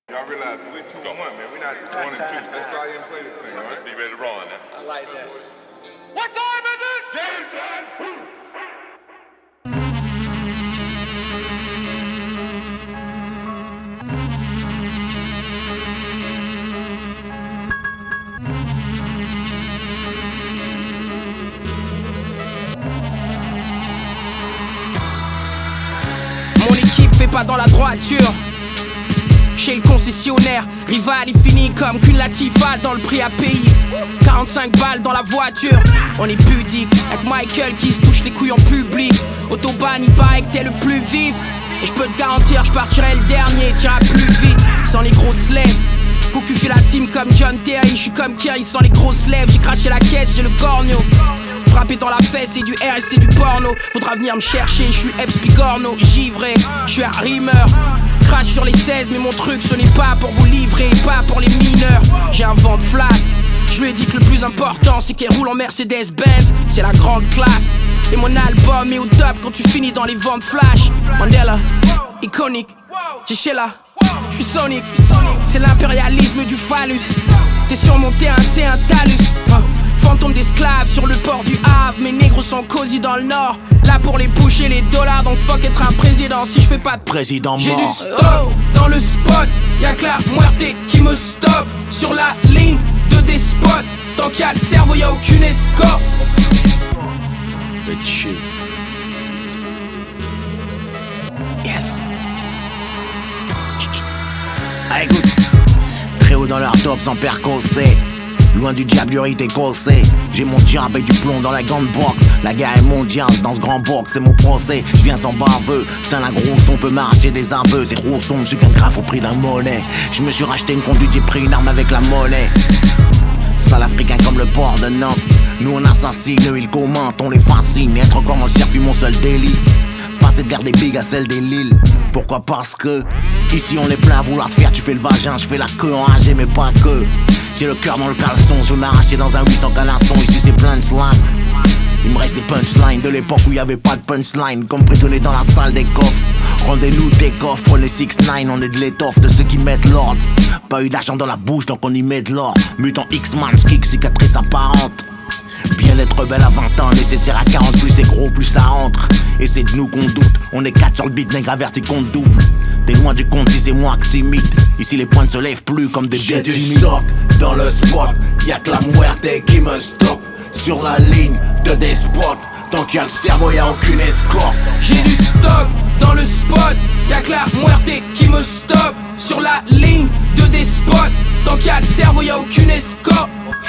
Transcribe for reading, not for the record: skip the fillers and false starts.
Y'all realize we're 2-1, man. We're not just 1 and 2. Let's go out here and play this thing, all right? Let's be ready to roll now. I like that. What time is it? Game time. Mon équipe fait pas dans la droiture. Chez le concessionnaire, rival il finit comme qu'une Latifa dans le prix à payer. 45 balles dans la voiture, on est pudique. Avec Michael qui se touche les couilles en public. Autobahn il paraît que t'es le plus vif. Et je peux te garantir, je partirai le dernier, t'iras plus vite. Sans les grosses lèvres, Goku fait la team comme John Terry. Je suis comme Kerry sans les grosses lèvres. J'ai craché la quête, j'ai le cornio. Frappé dans la fesse, c'est du R et c'est du porno. Faudra venir me chercher, je suis Epps Pigorno. Givré, je suis un rimeur. Crache sur les 16, mais mon truc ce n'est pas pour vous livrer, pas pour les mineurs. J'ai un vent de flasque. Je lui ai dit que le plus important c'est qu'elle roule en Mercedes-Benz. C'est la grande classe. Et mon album est au top quand tu finis dans les ventes flash. Mandela, iconique. J'ai Sheila, je suis Sonic. C'est l'impérialisme du phallus. T'es sur mon terrain, c'est un talus. Fantôme d'esclaves sur le port du Havre. Mes négros sont cosy dans le nord. Là pour les boucher les dollars. Donc fuck être un président si je fais pas de président mort. J'ai du stock dans le spot. Y'a que la muerte qui me stoppe. Sur la ligne de despote. Tant qu'il y a le cerveau y'a aucune escorte. Le shit. Yes. Ah, écoute. Très haut dans leur top sans percosser. Loin du diable, du rite écossais. J'ai mon diable et du plomb dans la grande box. La guerre est mondiale dans ce grand box, c'est mon procès. Je viens sans baveux, c'est un gros son peut m'arracher des aveux. C'est trop sombre, je suis qu'un graphe au prix d'un monnaie. Je me suis racheté une conduite, j'ai pris une arme avec la monnaie. Sale africain comme le port de Nantes. Nous on assassine, eux ils commentent, on les fascine. Mais être encore dans le circuit, mon seul délit. Passer de l'air des bigs à celle des Lilles. Pourquoi? Parce que ici on est plein à vouloir te faire, tu fais le vagin, je fais la queue enragée mais pas que. J'ai le cœur dans le caleçon, je veux m'arracher dans un 800 canasson. Ici c'est plein de slang. Il me reste des punchlines de l'époque où il y avait pas de punchline. Comme prisonnier dans la salle des coffres. Rendez-nous des coffres, prenez 6ix9ine, on est de l'étoffe de ceux qui mettent l'ordre. Pas eu d'argent dans la bouche donc on y met de l'or. Mutant X-Man, kick, cicatrice apparente. Bien être belle à 20 ans, nécessaire à 40, plus c'est gros, plus ça rentre. Et c'est de nous qu'on doute, on est 4 sur le beat, nègre averti compte double. T'es loin du compte si c'est moi que t'imites. Ici les points ne se lèvent plus comme des J'ai du stock dans le spot, y'a que la muerte qui me stoppe. Sur la ligne de despote, tant qu'il y a le cerveau y'a aucune escorte. J'ai du stock dans le spot, y'a que la muerte qui me stoppe. Sur la ligne de despote, tant qu'il y a le cerveau y'a aucune escorte.